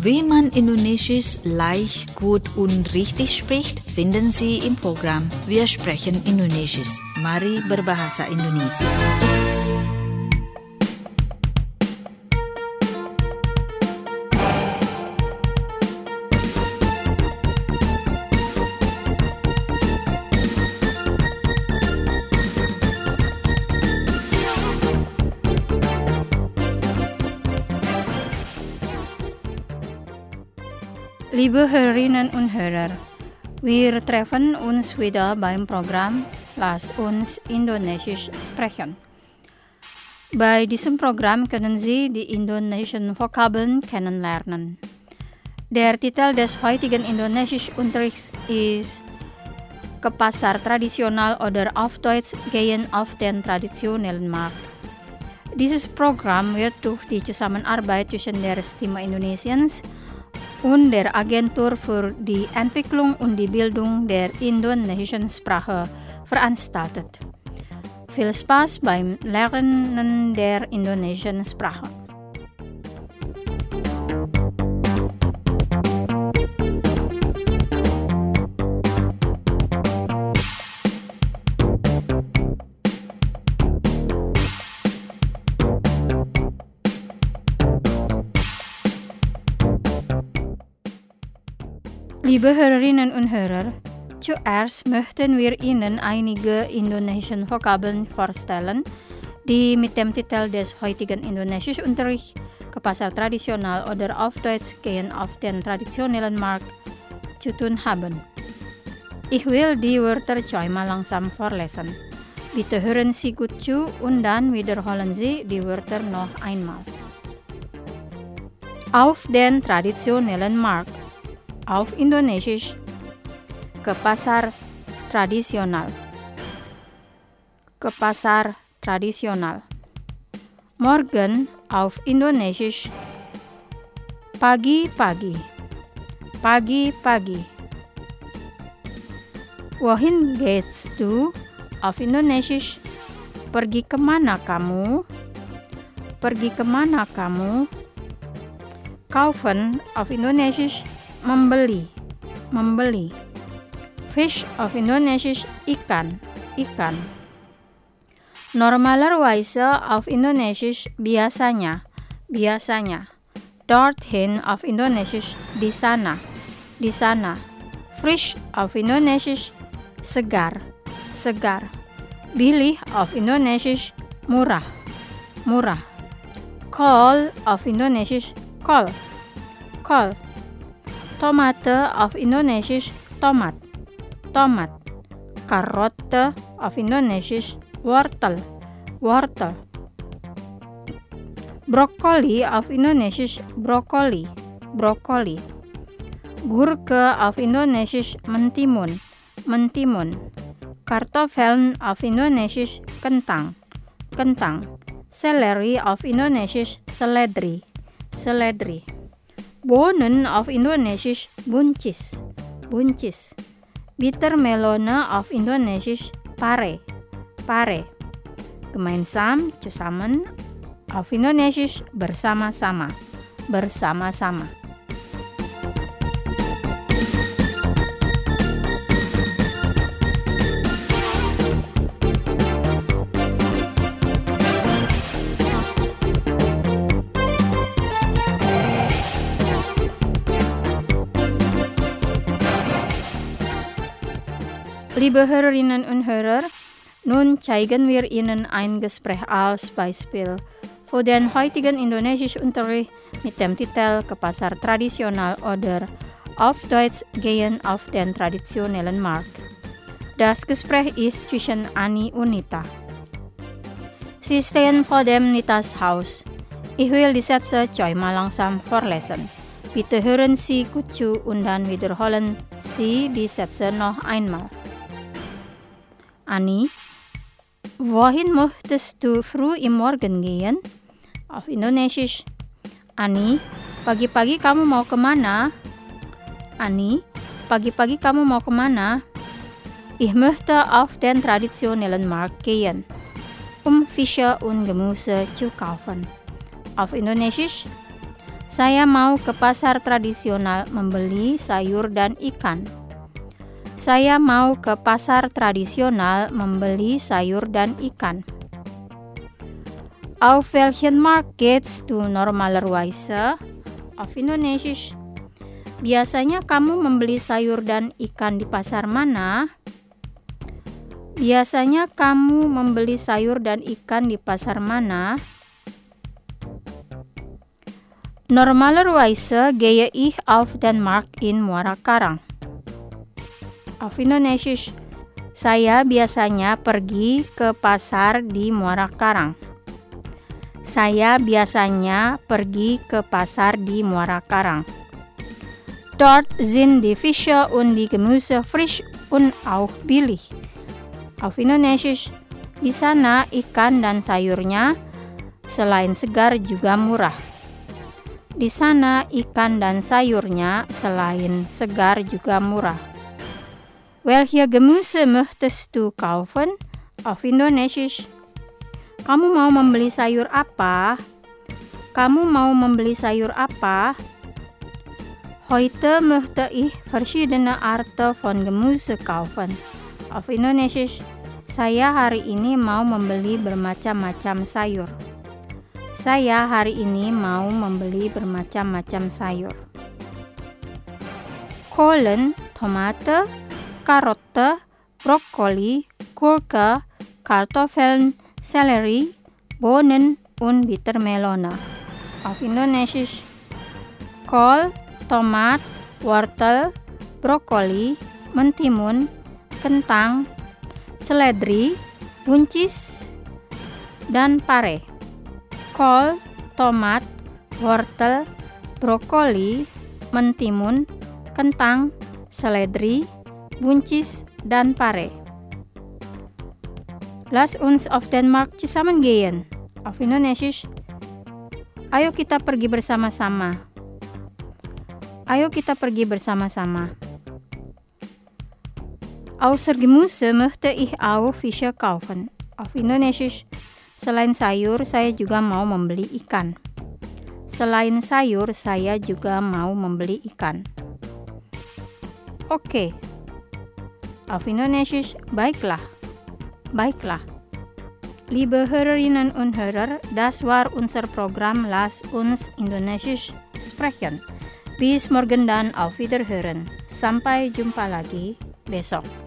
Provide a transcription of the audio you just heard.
Wie man Indonesisch leicht, gut und richtig spricht, finden Sie im Programm Wir sprechen Indonesisch. Mari berbahasa Indonesia. Liebe Hörerinnen und Hörer, wir treffen uns wieder beim Programm Lass uns Indonesisch sprechen. Bei diesem Programm können Sie die indonesischen Vokabeln kennenlernen. Der Titel des heutigen Indonesischunterrichts ist Ke Pasar Tradisional oder auf Deutsch Gehen auf den traditionellen Markt. Dieses Programm wird durch die Zusammenarbeit zwischen der Stimme Indonesiens und der Agentur für die Entwicklung und die Bildung der indonesischen Sprache veranstaltet. Viel Spaß beim Lernen der indonesischen Sprache. Liebe Hörerinnen und Hörer, zuerst möchten wir Ihnen einige indonesische Vokabeln vorstellen, die mit dem Titel des heutigen Indonesischunterrichts Ke Pasar Tradisional oder auf Deutsch Gehen auf den traditionellen Markt zu tun haben. Ich will die Wörter zweimal langsam vorlesen. Bitte hören Sie gut zu und dann wiederholen Sie die Wörter noch einmal. Auf den traditionellen Markt. Auf Indonesisch, Ke Pasar Tradisional. Ke Pasar Tradisional. Morgen auf Indonesisch, pagi-pagi. Pagi-pagi. Wohin gehst du? Auf Indonesisch, pergi kemana kamu? Pergi kemana kamu? Kaufen auf Indonesisch, membeli, membeli. Fish of Indonesisch, ikan, ikan. Normalerweise auf Indonesisch, biasanya, biasanya. Dorthin auf Indonesisch, di sana, di sana. Frisch auf Indonesisch, segar, segar. Billig auf Indonesisch, murah, murah. Kol of Indonesisch, kol, kol. Tomate of Indonesisch, tomat, tomat. Karotte of Indonesisch, wortel, wortel. Broccoli of Indonesisch, broccoli, broccoli. Gurke of Indonesisch, mentimun, mentimun. Kartoffeln of Indonesisch, kentang, kentang. Seleri of Indonesisch, seledri, seledri. Bonen of Indonesisch, buncis, buncis. Bittermelone of Indonesisch, pare, pare. Gemeinsam, zusammen, of Indonesisch, bersama-sama, bersama-sama. Liebe Hörerinnen und Hörer, nun zeigen wir Ihnen ein Gespräch als Beispiel für den heutigen Indonesischunterricht mit dem Titel Ke Pasar Tradisional oder auf Deutsch Gehen auf den traditionellen Markt. Das Gespräch ist zwischen Annie und Nita. Sie stehen vor dem Nitas Haus. Ich will die Sätze zweimal langsam vorlesen. Bitte hören Sie gut zu und dann wiederholen Sie die Sätze noch einmal. Annie, wohin möchtest du früh im Morgen gehen? Auf Indonesisch. Annie, pagi-pagi kamu mau kemana? Annie, pagi-pagi kamu mau kemana? Ich möchte auf den traditionellen Markt gehen, Fische und Gemüse zu kaufen. Auf Indonesisch. Saya mau ke pasar tradisional membeli sayur dan ikan. Saya mau ke pasar tradisional membeli sayur dan ikan. Auf welchen Markt geht's du normalerweise? Auf Indonesisch. Biasanya kamu membeli sayur dan ikan di pasar mana? Biasanya kamu membeli sayur dan ikan di pasar mana? Normalerweise gehe ich auf den Markt in Muara Karang. Auf Indonesisch, saya biasanya pergi ke pasar di Muara Karang. Saya biasanya pergi ke pasar di Muara Karang. Dort sind die Fische und die Gemüse frisch und auch billig. Auf Indonesisch, di sana ikan dan sayurnya selain segar juga murah. Di sana ikan dan sayurnya selain segar juga murah. Welche Gemüse möchtest du kaufen? Auf Indonesisch. Kamu mau membeli sayur apa? Kamu mau membeli sayur apa? Heute möchte ich verschiedene Arten von Gemüse kaufen. Auf Indonesisch. Saya hari ini mau membeli bermacam-macam sayur. Saya hari ini mau membeli bermacam-macam sayur. Kohlen, Tomate, Karotte, Brokkoli, Gurke, Kartoffeln, Sellerie, Bohnen und Bittermelone. Auf Indonesisch. Kohl, tomat, wortel, brokoli, mentimun, kentang, seledri, buncis, dan pare. Kol, tomat, wortel, brokoli, mentimun, kentang, seledri, buncis, dan pare. Lass uns auf den Markt zusammen gehen. Auf Indonesisch. Ayo kita pergi bersama-sama. Ayo kita pergi bersama-sama. Außer Gemüse möchte ich auch Fische kaufen. Auf Indonesisch. Selain sayur, saya juga mau membeli ikan. Selain sayur, saya juga mau membeli ikan. Oke. Auf Indonesisch, baiklah. Baiklah. Liebe Hörerinnen und Hörer, das war unser Programm Lass uns Indonesisch sprechen. Bis morgen dan auf Wiederhören. Sampai jumpa lagi besok.